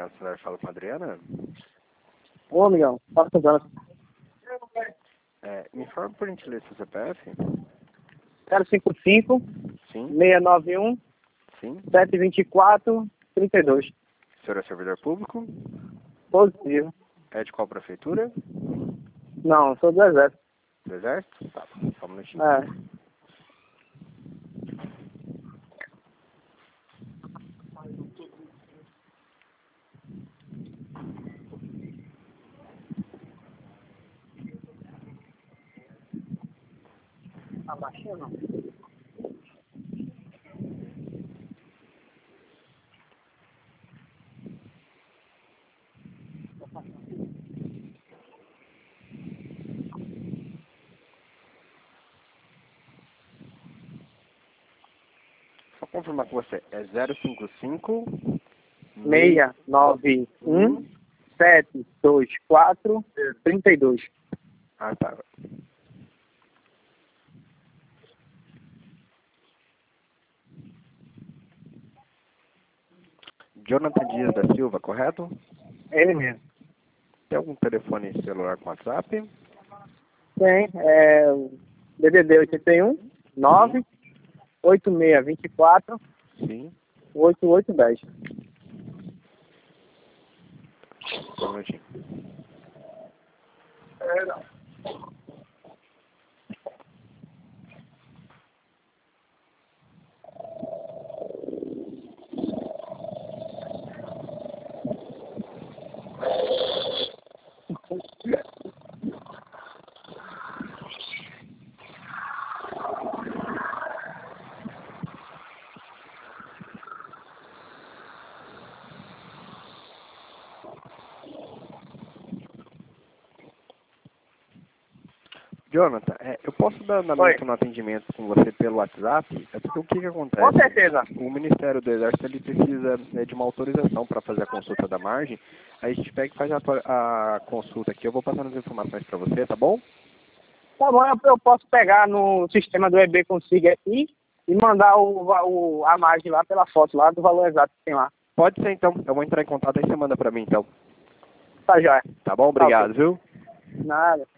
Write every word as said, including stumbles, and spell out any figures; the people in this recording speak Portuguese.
Renato Celular, fala com a Adriana. Ô, amigão, fala com ela. É, me informa por gentileza seu C P F. zero cinco cinco, Sim, seis nove um, sim. sete dois quatro, três dois. O senhor é servidor público? Positivo. É de qual prefeitura? Não, sou do Exército. Do Exército? Tá, só um minutinho. É. Tá baixinho ou não? Só confirmar com você. É zero cinco cinco seis nove um, sete dois quatro, três dois. Ah, tá. Jonathan Dias da Silva, correto? Ele mesmo. Tem algum telefone celular com WhatsApp? Tem, é o D D D oitenta e um, nove, oito seis dois quatro, Sim. oito oito um zero. Só um minutinho. É, não. Jonathan, é, eu posso dar andamento no atendimento com você pelo WhatsApp? É porque o que, que acontece? Com certeza. O Ministério do Exército ele precisa, né, de uma autorização para fazer a consulta da margem. Aí a gente pega e faz a, a consulta aqui. Eu vou passando as informações para você, tá bom? Tá bom, eu, eu posso pegar no sistema do E B Consigo aqui e mandar o, o, a margem lá pela foto lá do valor exato que tem lá. Pode ser então. Eu vou entrar em contato e você manda para mim então. Tá já. Tá bom? Obrigado, Tá, okay. viu? Nada.